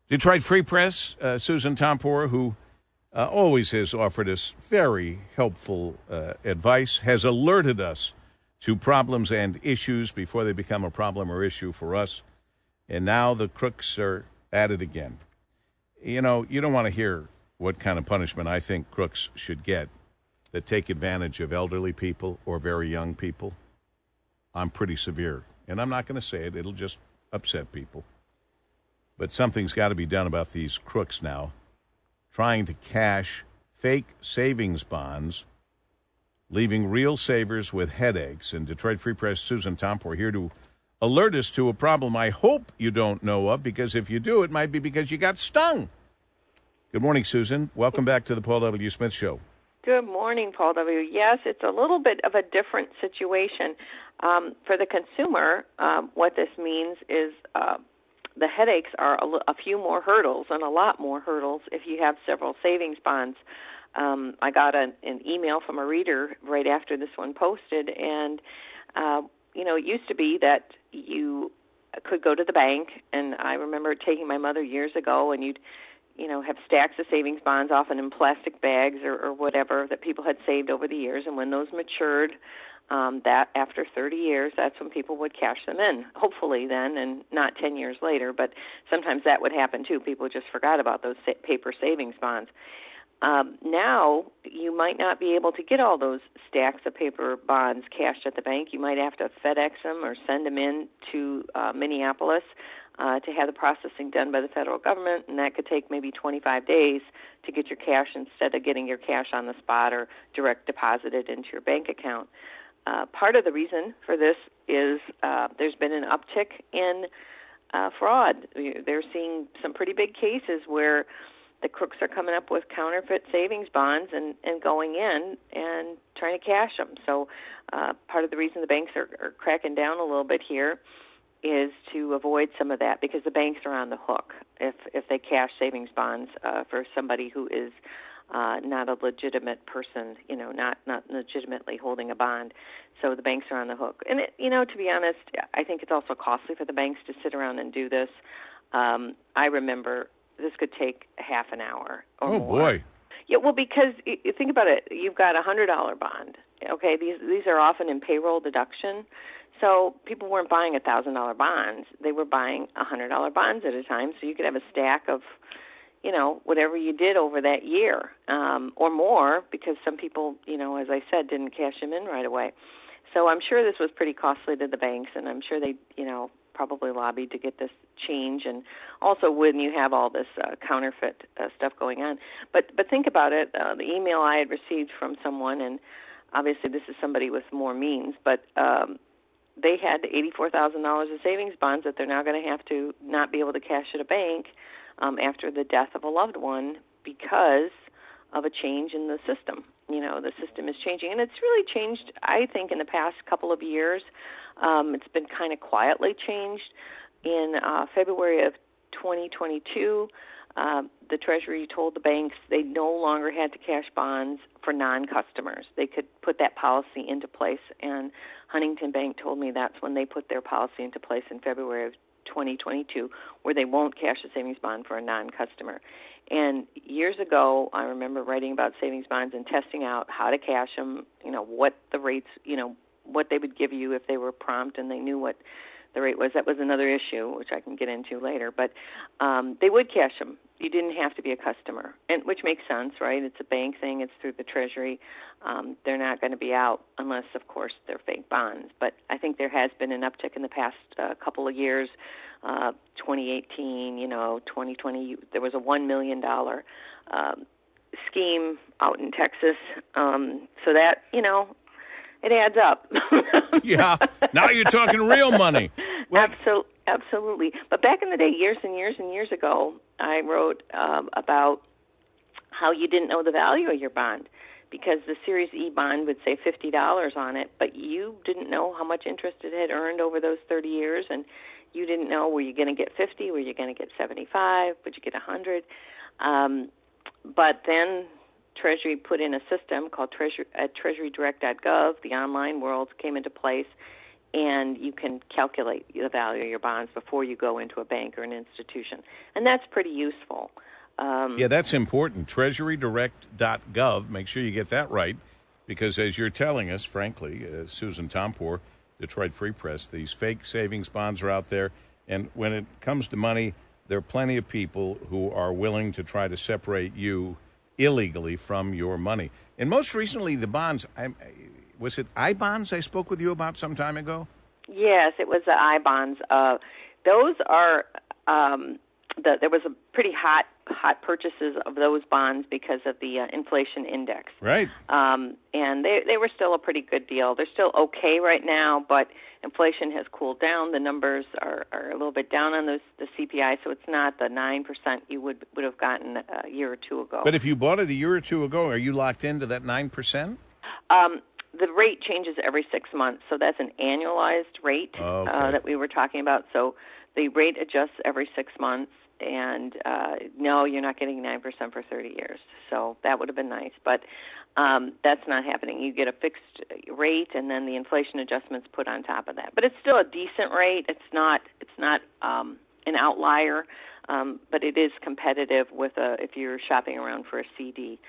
Detroit Free Press, Susan Tompor, who always has offered us very helpful advice, has alerted us to problems and issues before they become a problem or issue for us. And now the crooks are at it again. You know, you don't want to hear what kind of punishment I think crooks should get that take advantage of elderly people or very young people. I'm pretty severe. And I'm not going to say it. It'll just upset people. But something's got to be done about these crooks now, trying to cash fake savings bonds, leaving real savers with headaches. And Detroit Free Press Susan Tompor here to alert us to a problem I hope you don't know of, because if you do, it might be because you got stung. Good morning, Susan. Welcome back to the Paul W. Smith Show. Good morning, Paul W. Yes, it's a little bit of a different situation. For the consumer, what this means is the headaches are a few more hurdles and a lot more hurdles if you have several savings bonds. I got an email from a reader right after this one posted, and, it used to be that you could go to the bank, and I remember taking my mother years ago, and you'd have stacks of savings bonds, often in plastic bags or whatever that people had saved over the years, and when those matured, that after 30 years, that's when people would cash them in, hopefully then, and not 10 years later. But sometimes that would happen, too. People just forgot about those paper savings bonds. Now, you might not be able to get all those stacks of paper bonds cashed at the bank. You might have to FedEx them or send them in to Minneapolis to have the processing done by the federal government, and that could take maybe 25 days to get your cash instead of getting your cash on the spot or direct deposited into your bank account. Part of the reason for this is there's been an uptick in fraud. They're seeing some pretty big cases where the crooks are coming up with counterfeit savings bonds and going in and trying to cash them. So part of the reason the banks are cracking down a little bit here is to avoid some of that, because the banks are on the hook if they cash savings bonds for somebody who is not a legitimate person, not legitimately holding a bond. So the banks are on the hook. And, to be honest, I think it's also costly for the banks to sit around and do this. I remember this could take half an hour or more. Oh, boy. Yeah, well, because you think about it, you've got a $100 bond. Okay, these are often in payroll deduction. So people weren't buying $1,000 bonds. They were buying $100 bonds at a time. So you could have a stack of, whatever you did over that year or more, because some people, as I said, didn't cash them in right away. So I'm sure this was pretty costly to the banks, and I'm sure they, probably lobbied to get this change. And also when you have all this counterfeit stuff going on. But think about it. The email I had received from someone, and obviously this is somebody with more means, but they had $84,000 of savings bonds that they're now going to have to not be able to cash at a bank after the death of a loved one because of a change in the system. The system is changing, and it's really changed, I think, in the past couple of years. It's been kind of quietly changed. In February of 2022, the Treasury told the banks they no longer had to cash bonds for non-customers. They could put that policy into place, and Huntington Bank told me that's when they put their policy into place in February of 2022, where they won't cash a savings bond for a non-customer. And years ago, I remember writing about savings bonds and testing out how to cash them, what the rates, what they would give you if they were prompt and they knew what the rate was. That was another issue, which I can get into later. But they would cash them. You didn't have to be a customer, and which makes sense, right? It's a bank thing. It's through the Treasury. They're not going to be out unless, of course, they're fake bonds. But I think there has been an uptick in the past couple of years. 2018, 2020, there was a $1 million scheme out in Texas. So that, it adds up. Yeah. Now you're talking real money. Well, Absolutely. But back in the day, years and years and years ago, I wrote about how you didn't know the value of your bond because the Series E bond would say $50 on it, but you didn't know how much interest it had earned over those 30 years, and you didn't know, were you going to get 50, were you going to get 75, would you get 100? But then Treasury put in a system called treasurydirect.gov. The online world came into place, and you can calculate the value of your bonds before you go into a bank or an institution. And that's pretty useful. Yeah, that's important. TreasuryDirect.gov. Make sure you get that right, because as you're telling us, frankly, Susan Tompour, Detroit Free Press, these fake savings bonds are out there. And when it comes to money, there are plenty of people who are willing to try to separate you illegally from your money. And most recently, the bonds, was it I-bonds I spoke with you about some time ago? Yes, it was the I-bonds. Those are, there was a pretty hot purchases of those bonds because of the inflation index. Right. And they were still a pretty good deal. They're still okay right now, but inflation has cooled down. The numbers are a little bit down on the CPI, so it's not the 9% you would have gotten a year or two ago. But if you bought it a year or two ago, are you locked into that 9%? The rate changes every 6 months, so that's an annualized rate that we were talking about. So the rate adjusts every 6 months, and no, you're not getting 9% for 30 years. So that would have been nice, but that's not happening. You get a fixed rate, and then the inflation adjustment's put on top of that. But it's still a decent rate. It's not an outlier, but it is competitive with if you're shopping around for a CD.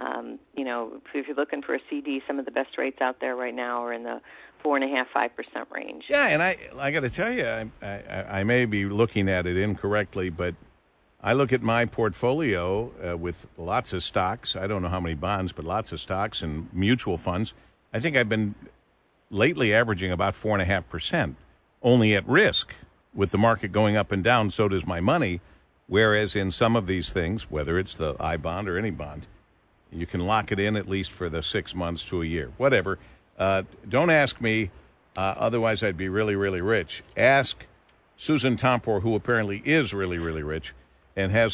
If you're looking for a CD, some of the best rates out there right now are in the 4.5-5% range. Yeah, and I got to tell you, I may be looking at it incorrectly, but I look at my portfolio with lots of stocks. I don't know how many bonds, but lots of stocks and mutual funds. I think I've been lately averaging about 4.5%, only at risk. With the market going up and down, so does my money. Whereas in some of these things, whether it's the I-bond or any bond, you can lock it in at least for the 6 months to a year, whatever. Don't ask me, otherwise I'd be really, really rich. Ask Susan Tompour, who apparently is really, really rich and has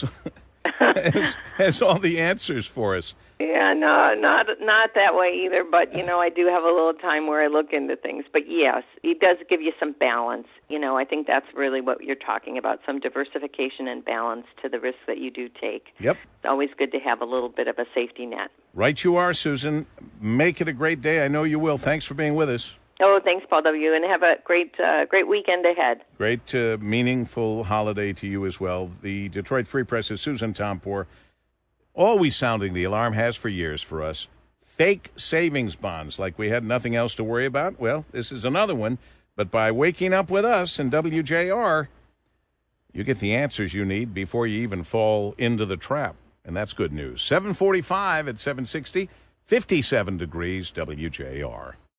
has all the answers for us. Yeah, no, not that way either. But I do have a little time where I look into things. But yes, it does give you some balance. I think that's really what you're talking about: some diversification and balance to the risks that you do take. Yep, it's always good to have a little bit of a safety net. Right, you are, Susan. Make it a great day. I know you will. Thanks for being with us. Oh, thanks, Paul W., and have a great weekend ahead. Great, meaningful holiday to you as well. The Detroit Free Press's Susan Tompour, always sounding the alarm, has for years for us. Fake savings bonds, like we had nothing else to worry about. Well, this is another one. But by waking up with us in WJR, you get the answers you need before you even fall into the trap. And that's good news. 7:45 at 760, 57 degrees, WJR.